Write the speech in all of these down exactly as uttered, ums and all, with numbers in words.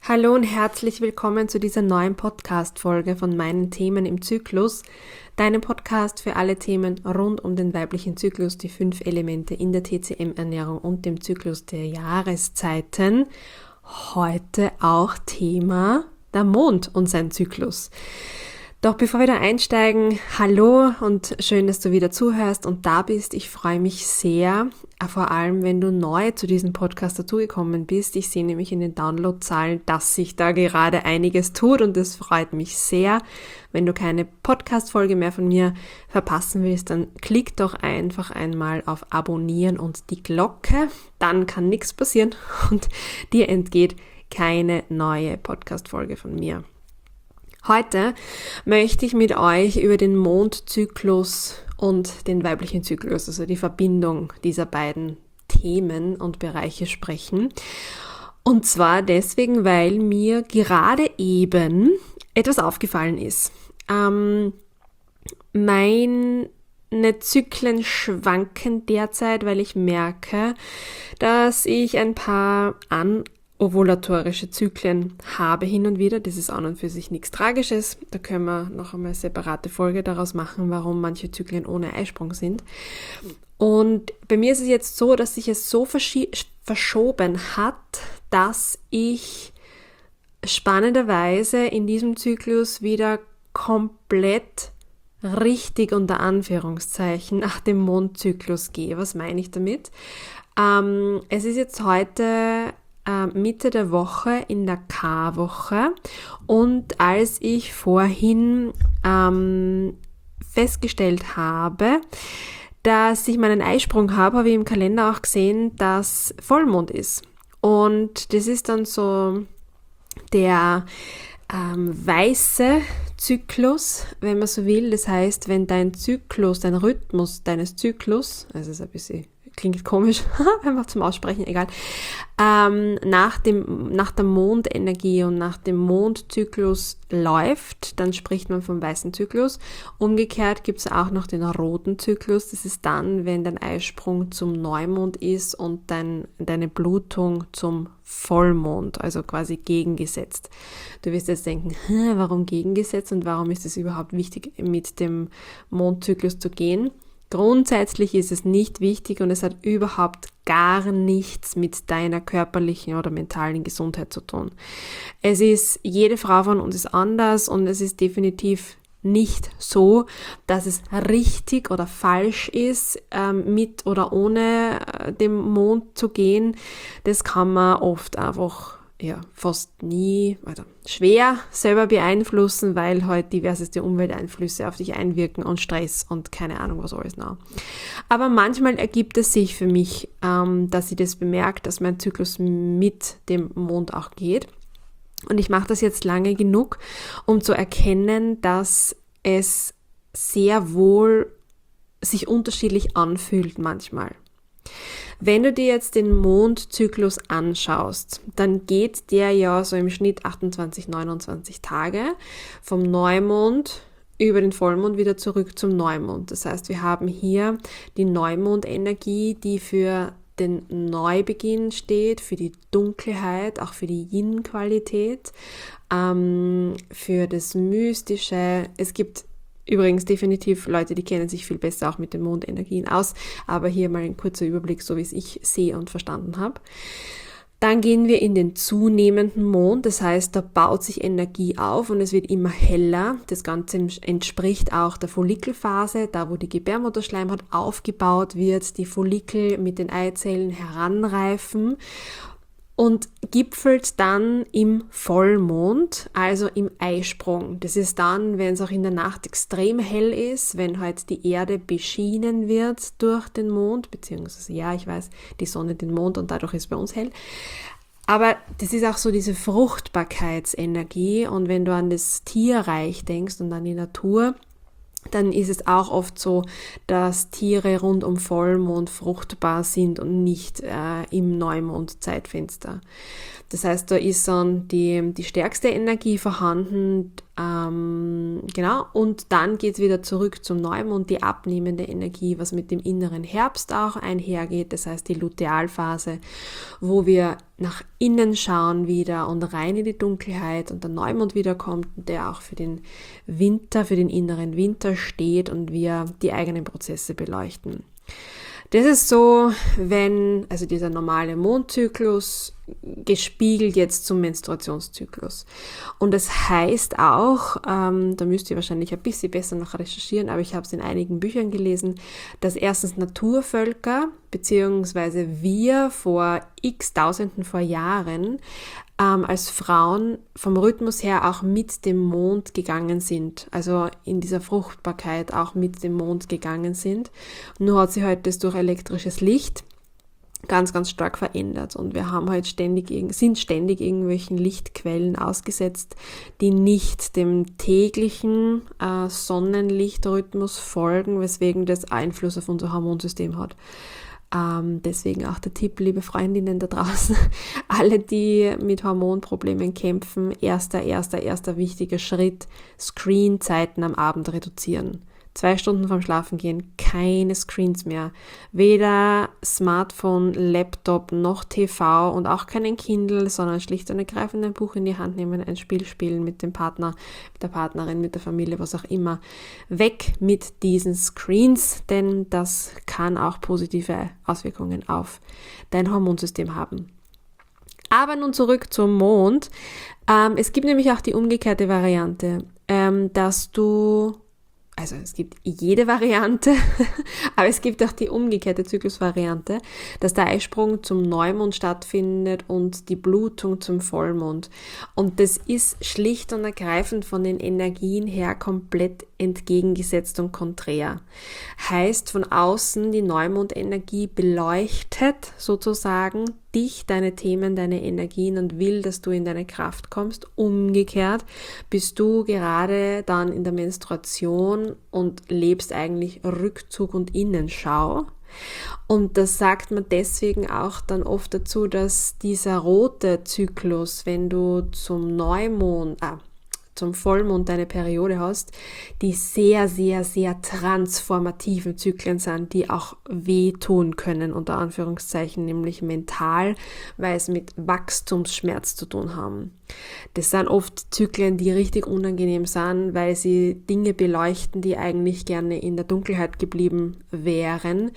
Hallo und herzlich willkommen zu dieser neuen Podcast-Folge von meinen Themen im Zyklus, deinem Podcast für alle Themen rund um den weiblichen Zyklus, die fünf Elemente in der T C M-Ernährung und dem Zyklus der Jahreszeiten. Heute auch Thema der Mond und sein Zyklus. Doch bevor wir da einsteigen, hallo und schön, dass du wieder zuhörst und da bist. Ich freue mich sehr, vor allem wenn du neu zu diesem Podcast dazugekommen bist. Ich sehe nämlich in den Downloadzahlen, dass sich da gerade einiges tut und das freut mich sehr. Wenn du keine Podcast-Folge mehr von mir verpassen willst, dann klick doch einfach einmal auf Abonnieren und die Glocke. Dann kann nichts passieren und dir entgeht keine neue Podcast-Folge von mir. Heute möchte ich mit euch über den Mondzyklus und den weiblichen Zyklus, also die Verbindung dieser beiden Themen und Bereiche sprechen. Und zwar deswegen, weil mir gerade eben etwas aufgefallen ist. Ähm, meine Zyklen schwanken derzeit, weil ich merke, dass ich ein paar an ovulatorische Zyklen habe hin und wieder. Das ist an und für sich nichts Tragisches. Da können wir noch einmal eine separate Folge daraus machen, warum manche Zyklen ohne Eisprung sind. Und bei mir ist es jetzt so, dass sich es so verschi- verschoben hat, dass ich spannenderweise in diesem Zyklus wieder komplett richtig unter Anführungszeichen nach dem Mondzyklus gehe. Was meine ich damit? Ähm, es ist jetzt heute Mitte der Woche in der K-Woche und als ich vorhin ähm, festgestellt habe, dass ich meinen Eisprung habe, habe ich im Kalender auch gesehen, dass Vollmond ist. Und das ist dann so der ähm, weiße Zyklus, wenn man so will. Das heißt, wenn dein Zyklus, dein Rhythmus deines Zyklus, also ist ein bisschen klingt komisch, einfach zum Aussprechen, egal, ähm, nach dem, nach der Mondenergie und nach dem Mondzyklus läuft, dann spricht man vom weißen Zyklus. Umgekehrt gibt es auch noch den roten Zyklus, das ist dann, wenn dein Eisprung zum Neumond ist und dein, deine Blutung zum Vollmond, also quasi gegengesetzt. Du wirst jetzt denken, warum gegengesetzt und warum ist es überhaupt wichtig, mit dem Mondzyklus zu gehen? Grundsätzlich ist es nicht wichtig und es hat überhaupt gar nichts mit deiner körperlichen oder mentalen Gesundheit zu tun. Es ist, jede Frau von uns ist anders und es ist definitiv nicht so, dass es richtig oder falsch ist, ähm, mit oder ohne äh, dem Mond zu gehen. Das kann man oft einfach ja, fast nie, oder schwer selber beeinflussen, weil halt diverseste Umwelteinflüsse auf dich einwirken und Stress und keine Ahnung was alles noch. Aber manchmal ergibt es sich für mich, ähm, dass ich das bemerke, dass mein Zyklus mit dem Mond auch geht. Und ich mache das jetzt lange genug, um zu erkennen, dass es sehr wohl sich unterschiedlich anfühlt manchmal. Wenn du dir jetzt den Mondzyklus anschaust, dann geht der ja so im Schnitt achtundzwanzig, neunundzwanzig Tage vom Neumond über den Vollmond wieder zurück zum Neumond. Das heißt, wir haben hier die Neumondenergie, die für den Neubeginn steht, für die Dunkelheit, auch für die Yin-Qualität, ähm, für das Mystische. Es gibt übrigens definitiv Leute, die kennen sich viel besser auch mit den Mondenergien aus, aber hier mal ein kurzer Überblick, so wie es ich sehe und verstanden habe. Dann gehen wir in den zunehmenden Mond, das heißt, da baut sich Energie auf und es wird immer heller. Das Ganze entspricht auch der Follikelphase, da wo die Gebärmutterschleimhaut aufgebaut wird, die Follikel mit den Eizellen heranreifen und gipfelt dann im Vollmond, also im Eisprung. Das ist dann, wenn es auch in der Nacht extrem hell ist, wenn halt die Erde beschienen wird durch den Mond, beziehungsweise, ja, ich weiß, die Sonne den Mond und dadurch ist es bei uns hell. Aber das ist auch so diese Fruchtbarkeitsenergie und wenn du an das Tierreich denkst und an die Natur, dann ist es auch oft so, dass Tiere rund um Vollmond fruchtbar sind und nicht äh, im Neumond-Zeitfenster. Das heißt, da ist dann die, die stärkste Energie vorhanden, ähm, genau, und dann geht es wieder zurück zum Neumond, die abnehmende Energie, was mit dem inneren Herbst auch einhergeht, das heißt die Lutealphase, wo wir nach innen schauen wieder und rein in die Dunkelheit und der Neumond wiederkommt, der auch für den Winter, für den inneren Winter steht und wir die eigenen Prozesse beleuchten. Das ist so, wenn, also dieser normale Mondzyklus gespiegelt jetzt zum Menstruationszyklus. Und das heißt auch, ähm, da müsst ihr wahrscheinlich ein bisschen besser noch recherchieren, aber ich habe es in einigen Büchern gelesen, dass erstens Naturvölker, beziehungsweise wir vor x Tausenden vor Jahren, ähm, als Frauen vom Rhythmus her auch mit dem Mond gegangen sind, also in dieser Fruchtbarkeit auch mit dem Mond gegangen sind. Nur hat sich halt das durch elektrisches Licht ganz, ganz stark verändert und wir haben halt ständig, sind ständig irgendwelchen Lichtquellen ausgesetzt, die nicht dem täglichen äh, Sonnenlichtrhythmus folgen, weswegen das Einfluss auf unser Hormonsystem hat. Ähm, deswegen auch der Tipp, liebe Freundinnen da draußen, alle, die mit Hormonproblemen kämpfen, erster, erster, erster wichtiger Schritt, Screenzeiten am Abend reduzieren. Zwei Stunden vorm Schlafengehen, keine Screens mehr. Weder Smartphone, Laptop noch T V und auch keinen Kindle, sondern schlicht und ergreifend ein Buch in die Hand nehmen, ein Spiel spielen mit dem Partner, mit der Partnerin, mit der Familie, was auch immer. Weg mit diesen Screens, denn das kann auch positive Auswirkungen auf dein Hormonsystem haben. Aber nun zurück zum Mond. Ähm, es gibt nämlich auch die umgekehrte Variante, ähm, dass du Also es gibt jede Variante, aber es gibt auch die umgekehrte Zyklusvariante, dass der Eisprung zum Neumond stattfindet und die Blutung zum Vollmond. Und das ist schlicht und ergreifend von den Energien her komplett entgegengesetzt und konträr. Heißt, von außen die Neumondenergie beleuchtet sozusagen dich, deine Themen, deine Energien und will, dass du in deine Kraft kommst. Umgekehrt bist du gerade dann in der Menstruation und lebst eigentlich Rückzug und Innenschau. Und das sagt man deswegen auch dann oft dazu, dass dieser rote Zyklus, wenn du zum Neumond, ah, zum Vollmond deine Periode hast, die sehr, sehr, sehr transformativen Zyklen sind, die auch wehtun können, unter Anführungszeichen, nämlich mental, weil es mit Wachstumsschmerz zu tun haben. Das sind oft Zyklen, die richtig unangenehm sind, weil sie Dinge beleuchten, die eigentlich gerne in der Dunkelheit geblieben wären,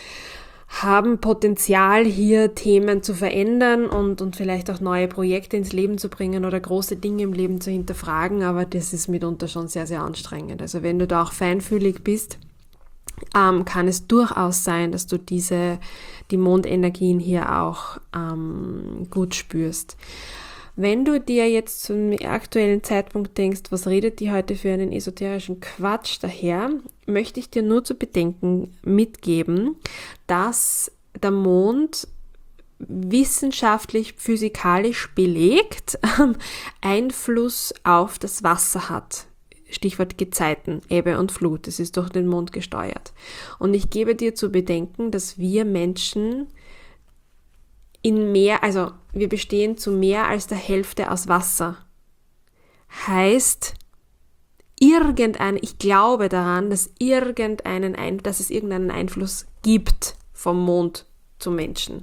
haben Potenzial, hier Themen zu verändern und, und vielleicht auch neue Projekte ins Leben zu bringen oder große Dinge im Leben zu hinterfragen, aber das ist mitunter schon sehr, sehr anstrengend. Also wenn du da auch feinfühlig bist, ähm, kann es durchaus sein, dass du diese, die Mondenergien hier auch ähm, gut spürst. Wenn du dir jetzt zum aktuellen Zeitpunkt denkst, was redet die heute für einen esoterischen Quatsch daher, möchte ich dir nur zu bedenken mitgeben, dass der Mond wissenschaftlich, physikalisch belegt Einfluss auf das Wasser hat. Stichwort Gezeiten, Ebbe und Flut, das ist durch den Mond gesteuert. Und ich gebe dir zu bedenken, dass wir Menschen in mehr, also wir bestehen zu mehr als der Hälfte aus Wasser. Heißt, irgendein, ich glaube daran, dass irgendeinen, Ein, dass es irgendeinen Einfluss gibt vom Mond zum Menschen.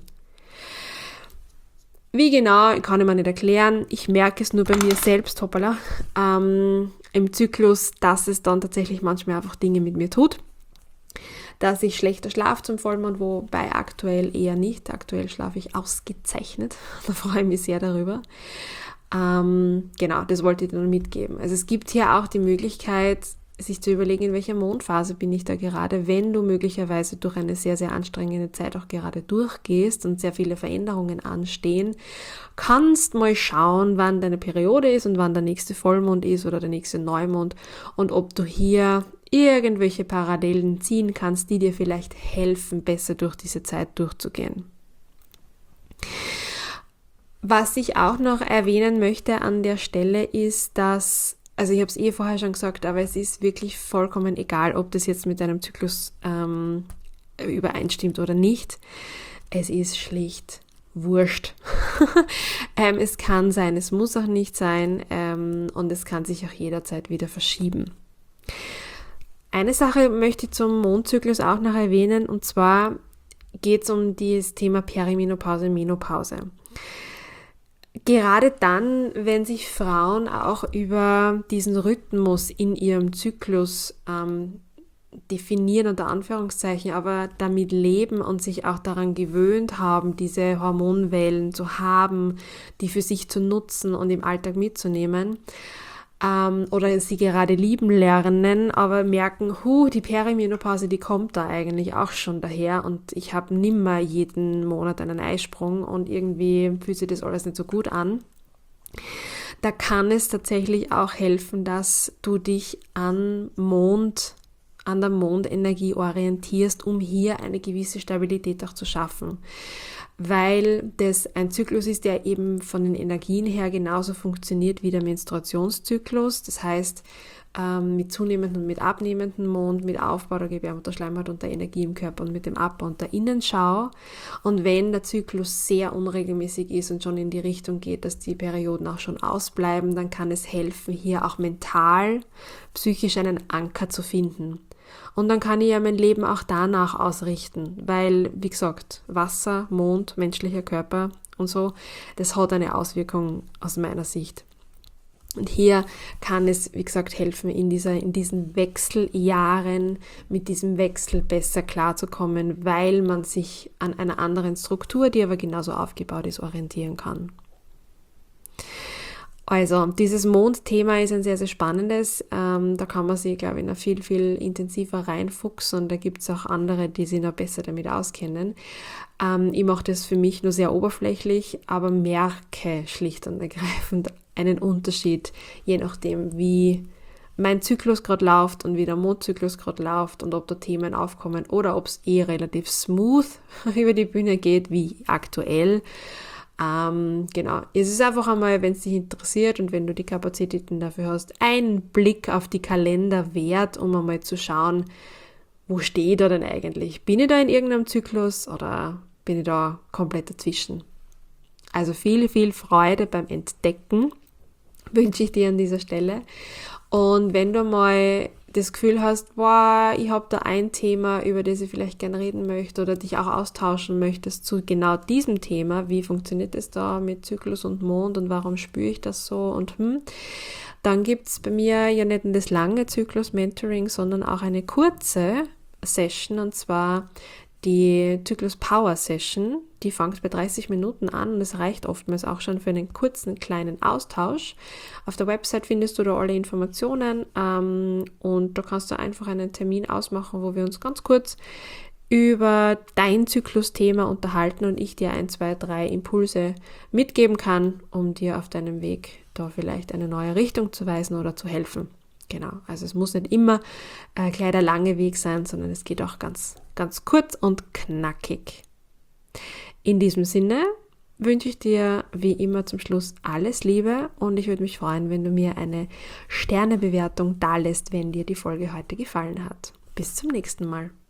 Wie genau, kann ich mir nicht erklären. Ich merke es nur bei mir selbst, hoppala, ähm, im Zyklus, dass es dann tatsächlich manchmal einfach Dinge mit mir tut. Dass ich schlechter schlafe zum Vollmond, wobei aktuell eher nicht. Aktuell schlafe ich ausgezeichnet. Da freue ich mich sehr darüber. Ähm, genau, das wollte ich dir nur mitgeben. Also es gibt hier auch die Möglichkeit, sich zu überlegen, in welcher Mondphase bin ich da gerade, wenn du möglicherweise durch eine sehr, sehr anstrengende Zeit auch gerade durchgehst und sehr viele Veränderungen anstehen, kannst mal schauen, wann deine Periode ist und wann der nächste Vollmond ist oder der nächste Neumond und ob du hier irgendwelche Parallelen ziehen kannst, die dir vielleicht helfen, besser durch diese Zeit durchzugehen. Was ich auch noch erwähnen möchte an der Stelle ist, dass, also ich habe es eh vorher schon gesagt, aber es ist wirklich vollkommen egal, ob das jetzt mit deinem Zyklus ähm, übereinstimmt oder nicht. Es ist schlicht wurscht. ähm, es kann sein, es muss auch nicht sein ähm, und es kann sich auch jederzeit wieder verschieben. Eine Sache möchte ich zum Mondzyklus auch noch erwähnen, und zwar geht es um das Thema Perimenopause und Menopause. Gerade dann, wenn sich Frauen auch über diesen Rhythmus in ihrem Zyklus ähm, definieren, unter Anführungszeichen, aber damit leben und sich auch daran gewöhnt haben, diese Hormonwellen zu haben, die für sich zu nutzen und im Alltag mitzunehmen, ähm, oder sie gerade lieben lernen, aber merken, hu, die Perimenopause, die kommt da eigentlich auch schon daher und ich habe nimmer jeden Monat einen Eisprung und irgendwie fühlt sich das alles nicht so gut an. Da kann es tatsächlich auch helfen, dass du dich an Mond an der Mondenergie orientierst, um hier eine gewisse Stabilität auch zu schaffen. Weil das ein Zyklus ist, der eben von den Energien her genauso funktioniert wie der Menstruationszyklus. Das heißt, ähm, mit zunehmendem und mit abnehmendem Mond, mit Aufbau der Gebärmutterschleimhaut und der Energie im Körper und mit dem Abbau und der Innenschau. Und wenn der Zyklus sehr unregelmäßig ist und schon in die Richtung geht, dass die Perioden auch schon ausbleiben, dann kann es helfen, hier auch mental, psychisch einen Anker zu finden. Und dann kann ich ja mein Leben auch danach ausrichten, weil, wie gesagt, Wasser, Mond, menschlicher Körper und so, das hat eine Auswirkung aus meiner Sicht. Und hier kann es, wie gesagt, helfen, in dieser, in diesen Wechseljahren mit diesem Wechsel besser klarzukommen, weil man sich an einer anderen Struktur, die aber genauso aufgebaut ist, orientieren kann. Also, dieses Mondthema ist ein sehr, sehr spannendes. Ähm, da kann man sich, glaube ich, noch viel, viel intensiver reinfuchsen und da gibt es auch andere, die sich noch besser damit auskennen. Ähm, ich mache das für mich nur sehr oberflächlich, aber merke schlicht und ergreifend einen Unterschied, je nachdem, wie mein Zyklus gerade läuft und wie der Mondzyklus gerade läuft und ob da Themen aufkommen oder ob es eh relativ smooth über die Bühne geht, wie aktuell. Ähm, genau, es ist einfach einmal, wenn es dich interessiert und wenn du die Kapazitäten dafür hast, ein Blick auf die Kalender wert, um einmal zu schauen, wo stehe ich da denn eigentlich? Bin ich da in irgendeinem Zyklus oder bin ich da komplett dazwischen? Also viel, viel Freude beim Entdecken wünsche ich dir an dieser Stelle. Und wenn du mal das Gefühl hast, boah, ich habe da ein Thema, über das ich vielleicht gerne reden möchte oder dich auch austauschen möchtest zu genau diesem Thema, wie funktioniert es da mit Zyklus und Mond und warum spüre ich das so und hm, dann gibt es bei mir ja nicht nur das lange Zyklus-Mentoring, sondern auch eine kurze Session, und zwar die Zyklus Power Session. Die fängt bei dreißig Minuten an und es reicht oftmals auch schon für einen kurzen, kleinen Austausch. Auf der Website findest du da alle Informationen ähm, und da kannst du einfach einen Termin ausmachen, wo wir uns ganz kurz über dein Zyklusthema unterhalten und ich dir ein, zwei, drei Impulse mitgeben kann, um dir auf deinem Weg da vielleicht eine neue Richtung zu weisen oder zu helfen. Genau, also es muss nicht immer äh, gleich der lange Weg sein, sondern es geht auch ganz, ganz kurz und knackig. In diesem Sinne wünsche ich dir wie immer zum Schluss alles Liebe und ich würde mich freuen, wenn du mir eine Sternebewertung dalässt, wenn dir die Folge heute gefallen hat. Bis zum nächsten Mal.